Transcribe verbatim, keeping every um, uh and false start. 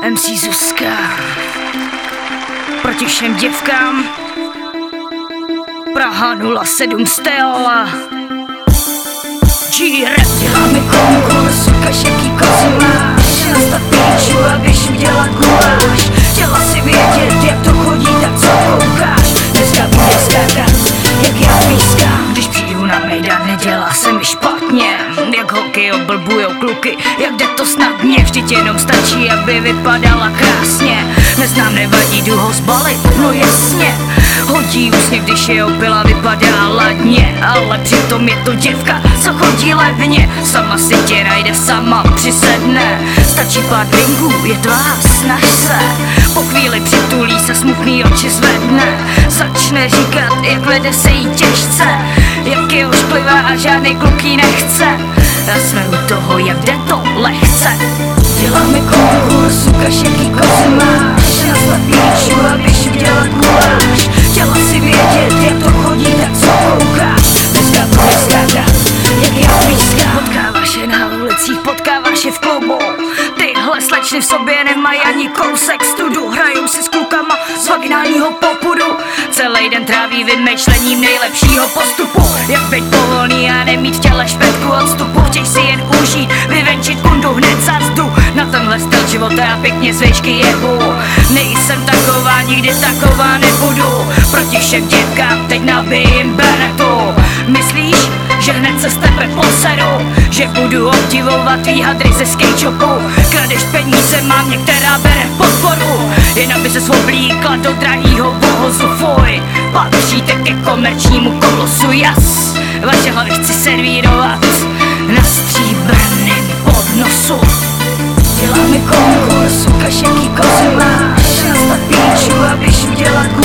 em cé Zuzka proti všem děvkám. Praha nula sedm styl. G-rap. Děláme konkurs, ukaž jaký kozy máš. Nastat píču a běž udělat guláš. Chtěla si vědět, jak to chodí, tak co koukáš. Dneska bude skákat, jak já pískám. Když přijdu na mejdan, nedělá se mi špatně. Jak holky oblbujou kluky, jak jde to snadně. Vždyť jenom stačí, aby vypadala krásně. Neznám, nevadí, jdu ho zbalit, no jasně. Hodí úsměv, když je opila, vypadá ladně. Ale přitom je to děvka, co chodí levně. Sama si tě najde, sama přisedne. Stačí pár drinků, je tvá, snaž se. Po chvíli přitulí se, smutný oči zvedne. Začne říkat, jak vede se jí těžce, jak je ošklivá a žádný kluk jí nechce. A jsme u toho, jak jde to lehce. Děláme konkurs, ukaž jaký kozy máš. Nastat píču a běž udělat guláš. Chtěla si vědět, jak to chodí, tak co koukáš. Dneska bude skákat, jak já pískám. Potkáváš je na ulicích, potkáváš je v klubu. Tyhle slečny v sobě nemají ani kousek studu. Hrajou si s klukama z vaginálního popudu. Celý den tráví vymýšlením nejlepšího postupu. Jak být povolný a nemít v těle špetku odstupu. Chtěj si jen užít, vyvenčit kundu hned za zdu. Na tenhle styl života já pěkně z výšky jebu. Nejsem taková, nikdy taková nebudu. Proti všem děvkám teď nabijím beretu. Myslíš, že hned se z tebe poseru? Že budu obdivovat tvý hadry ze skatechopu? Kradeš peníze, mám některá bere podporu. Jen aby se svobíkla do drahýho vohozu, fuj. Patříte ke komerčnímu kolosu, jas. Vaše hlavy chci servírovat na stříbrným podnosu. Děláme konkurs, ukaž jaký kozy máš. Nastat píču a běž udělat guláš.